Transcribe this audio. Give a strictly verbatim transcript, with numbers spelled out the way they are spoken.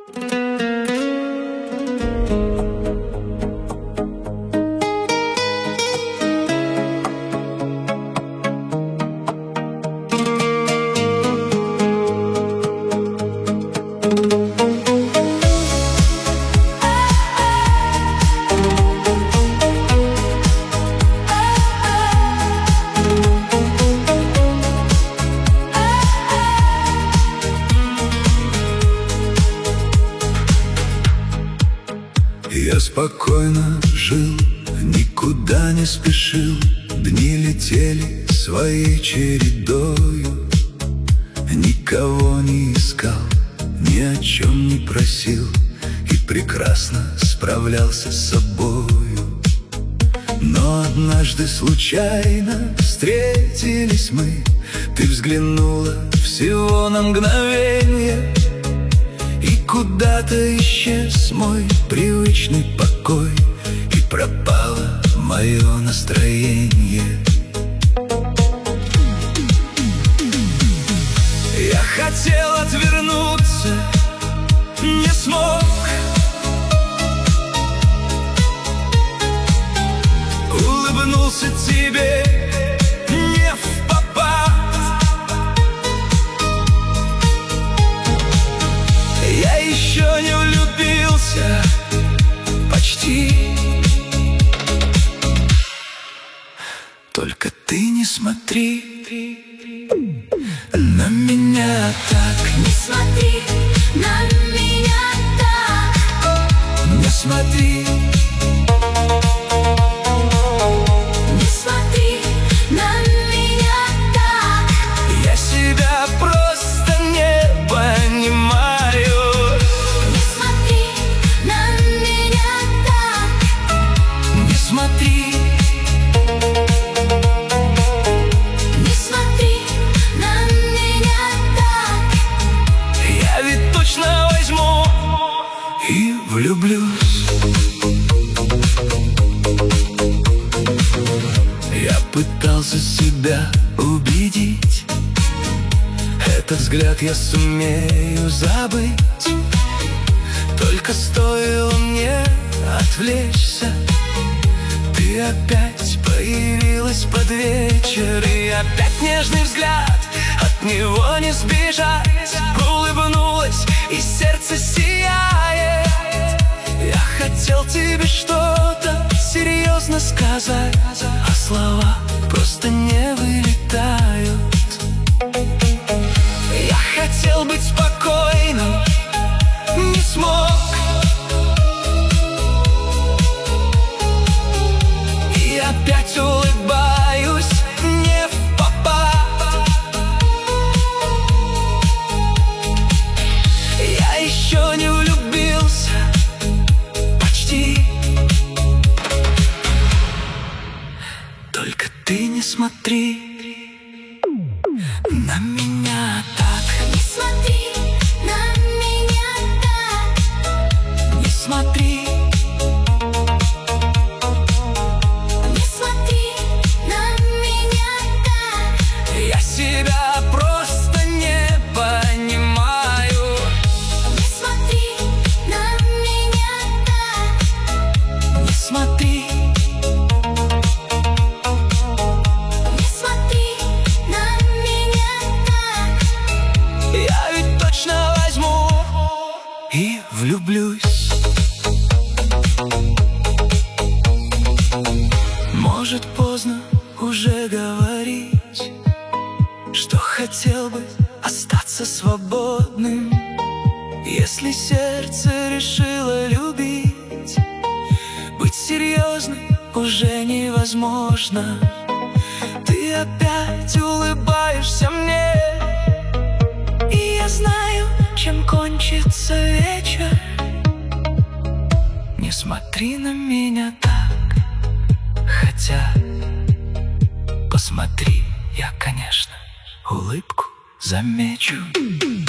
Я спокойно жил, никуда не спешил, дни летели своей чередою. Никого не искал, ни о чем не просил, и прекрасно справлялся с собою. Но однажды случайно встретились мы, ты взглянула всего на мгновенье, и куда-то исчез мой привычный покой, и пропало мое настроение. Я хотел отвернуться, не смог. Улыбнулся тебе не впопад. Я еще не влюбился почти. Только ты не смотри на меня так. Не смотри на меня так. Не смотри. Не смотри на меня так. Я себя просто не понимаю. Не смотри на меня так. Не смотри. Не смотри на меня так. Я ведь точно возьму и влюблюсь. Я пытался себя убедить, этот взгляд я сумею забыть. Только стоило мне отвлечься, ты опять появилась под вечер, и опять нежный взгляд, от него не сбежать. Улыбнулась, и сердце сияет. Я хотел тебе что-то серьезно сказать, а слова просто не вылетают. Я хотел быть спокойным, не смог. И опять улыбаюсь не впопад. Я еще не влюбился почти. Только ты не смотри на меня так. Не смотри на меня так. Не смотри. Не смотри на меня так. Я себя просто не понимаю. Не смотри на меня так. Не смотри. Не смотри на меня так. Я ведь точно возьму и влюблюсь. Может, поздно уже говорить, что хотел бы остаться свободным. Если сердце решило любить, быть серьезным уже невозможно. Ты опять улыбаешься мне, и я знаю, чем кончится вечер. Не смотри на меня так, хотя посмотри, я, конечно, улыбку замечу.